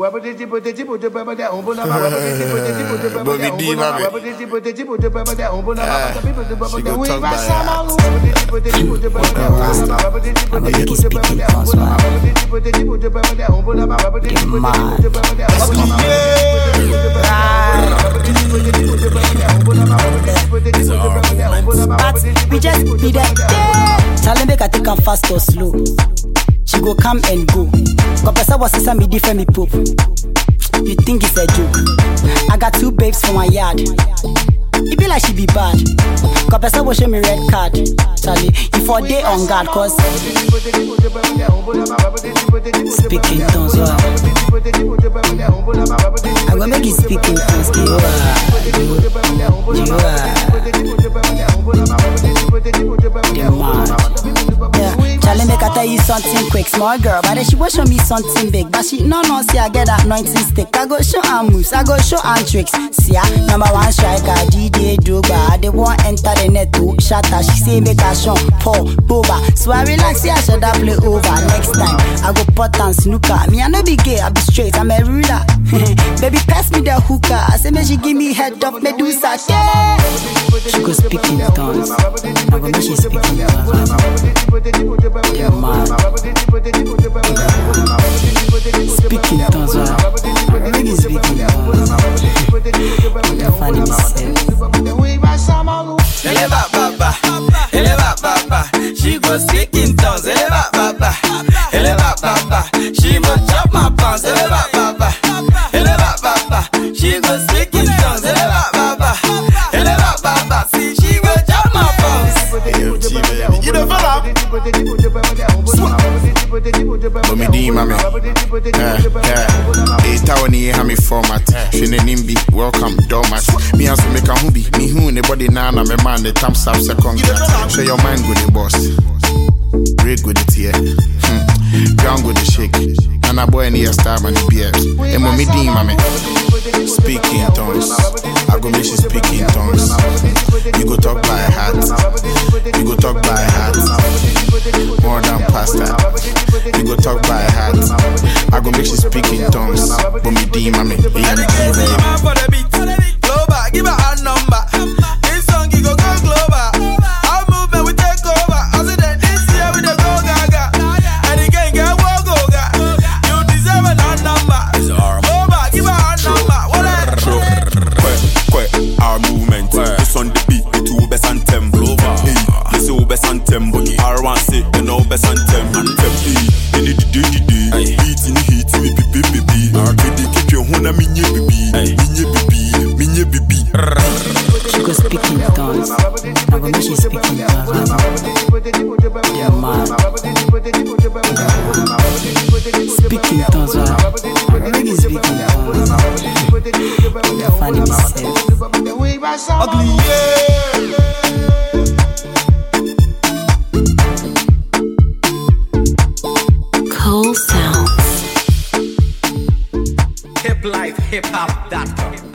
We just be there. Tell him make I take her fast or slow. She go come and go. Cause person was saying me different me poop. You think it's a joke? I got 2 babes for my yard. It be like she be bad. Cause person will show me red card. Charlie, if for day on guard, cause speaking tongues, I go make you speak in tongues. Charlie, make I tell you something quick. Small girl, but then she will show me something big. But she no see I get that 19 stick. I go show her moves, I go show her tricks. See ya, #1 striker, DJ Drogba. They won't enter the net to shatter. She say make a show, Paul, Boba. So I relax, see I should have play over. Next time, I go pot and snooker. Me I no be gay, I be straight, I'm a ruler. Baby, pass me the hookah. I say make she give me head up, Medusa. Yeah. She go speak in tongues. I go make she speak in tongues. Yeah, man. Speak in tongues. I make you speak in tongues. Funny myself. Eleva baba, she go speak in tongues. Eleva baba, she go chop my pants. Eleva baba, she go speak in tongues. Eleva baba, see she go chop my pants. You don't follow? But me D, mami. It's town here, have me format. She name be welcome, doormat. Me also make a hobby. Me who anybody now, na me man, the thumbs up second. Show your mind good, the boss. Break with it here. Ground with the shake. And a boy near star man the beard. And me D, mami. Speak in tongues. I go make she speak in tongues. You go talk by heart. You go talk by heart. More than pasta. You go talk by heart. I go make she speak in tongues. But me D, mami. Yeah, me D, baby. Global, give her a number. This song you go global. Our movement we take over. I said that this year we the go gaga. And the gang get walk over. You deserve a number. Global, give her a number. What our movement. It's on the beat. It's best anthem. This is best anthem. R1 say you know best anthem. Anthem. Beat in the heat. Baby. Keep your hona minye baby. Minye baby. She go speak in tongues. I go make she speak in tongues. Yeah, man. Speak in tongues. I make you speak in tongues. Funny myself. Ugly, yeah. Cool sounds. Hip life, hip hop.com.